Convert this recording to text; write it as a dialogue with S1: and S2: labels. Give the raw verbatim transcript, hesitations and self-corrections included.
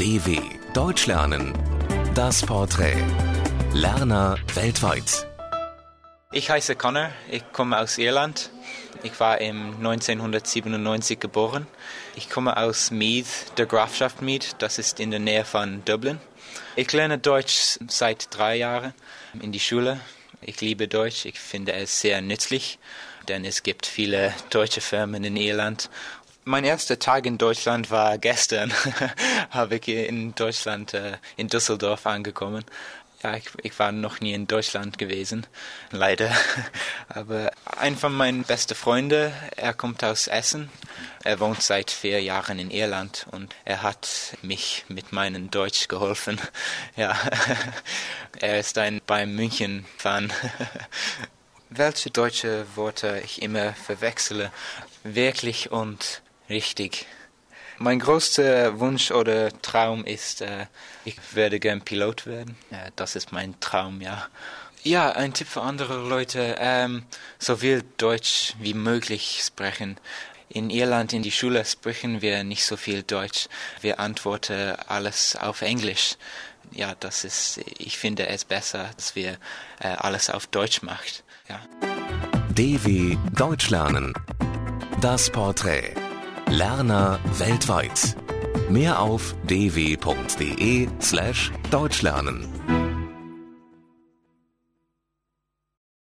S1: D W Deutsch lernen. Das Porträt. Lerner weltweit.
S2: Ich heiße Connor, ich komme aus Irland. Ich war im neunzehnhundertsiebenundneunzig geboren. Ich komme aus Meath, der Grafschaft Meath, das ist in der Nähe von Dublin. Ich lerne Deutsch seit drei Jahren in die Schule. Ich liebe Deutsch, ich finde es sehr nützlich, denn es gibt viele deutsche Firmen in Irland. Mein erster Tag in Deutschland war gestern, habe ich in Deutschland, äh, in Düsseldorf angekommen. Ja, ich, ich war noch nie in Deutschland gewesen, leider. Aber ein von meinen besten Freunden, er kommt aus Essen. Er wohnt seit vier Jahren in Irland und er hat mich mit meinem Deutsch geholfen. Ja, er ist ein Bayern München-Fan. Welche deutsche Worte ich immer verwechsle, wirklich und richtig. Mein größter Wunsch oder Traum ist, äh, ich würde gern Pilot werden. Ja, das ist mein Traum, ja. Ja, ein Tipp für andere Leute, ähm, so viel Deutsch wie möglich sprechen. In Irland in die Schule sprechen wir nicht so viel Deutsch. Wir antworten alles auf Englisch. Ja, das ist, ich finde es besser, dass wir äh, alles auf Deutsch machen. Ja.
S1: D W Deutsch lernen. Das Porträt. Lerner weltweit. Mehr auf d w punkt d e slash Deutschlernen.